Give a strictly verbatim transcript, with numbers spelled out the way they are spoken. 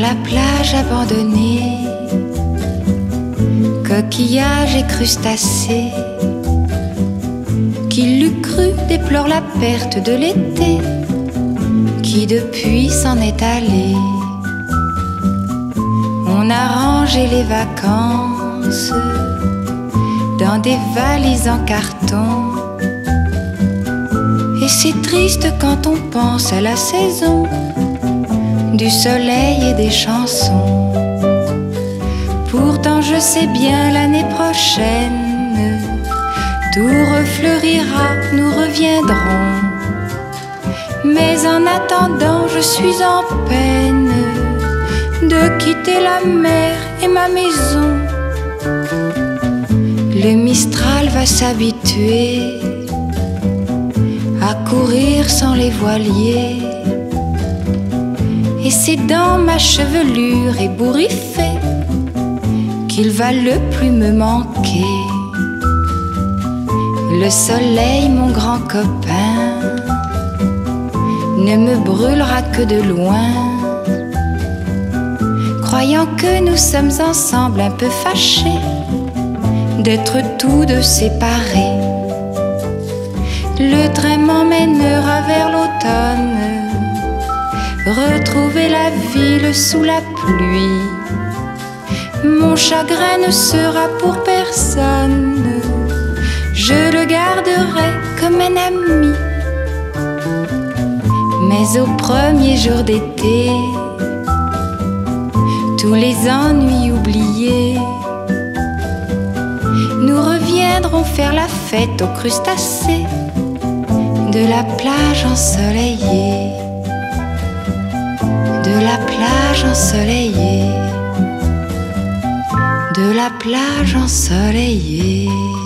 la plage abandonnée, coquillages et crustacés. Qui l'eût cru déplore la perte de l'été, qui depuis s'en est allé. On a rangé les vacances dans des valises en carton, et c'est triste quand on pense à la saison du soleil et des chansons. Pourtant je sais bien l'année prochaine tout refleurira, nous reviendrons. Mais en attendant je suis en peine de quitter la mer et ma maison. Le Mistral va s'habituer à courir sans les voiliers, et c'est dans ma chevelure ébouriffée qu'il va le plus me manquer. Le soleil, mon grand copain, ne me brûlera que de loin, croyant que nous sommes ensemble un peu fâchés d'être tous deux séparés. Le train m'emmènera vers l'automne, retrouver la ville sous la pluie. Mon chagrin ne sera pour personne, je le garderai comme un ami. Mais au premier jour d'été, tous les ennuis oubliés, nous reviendrons faire la fête aux crustacés de la plage ensoleillée, de la plage ensoleillée, de la plage ensoleillée.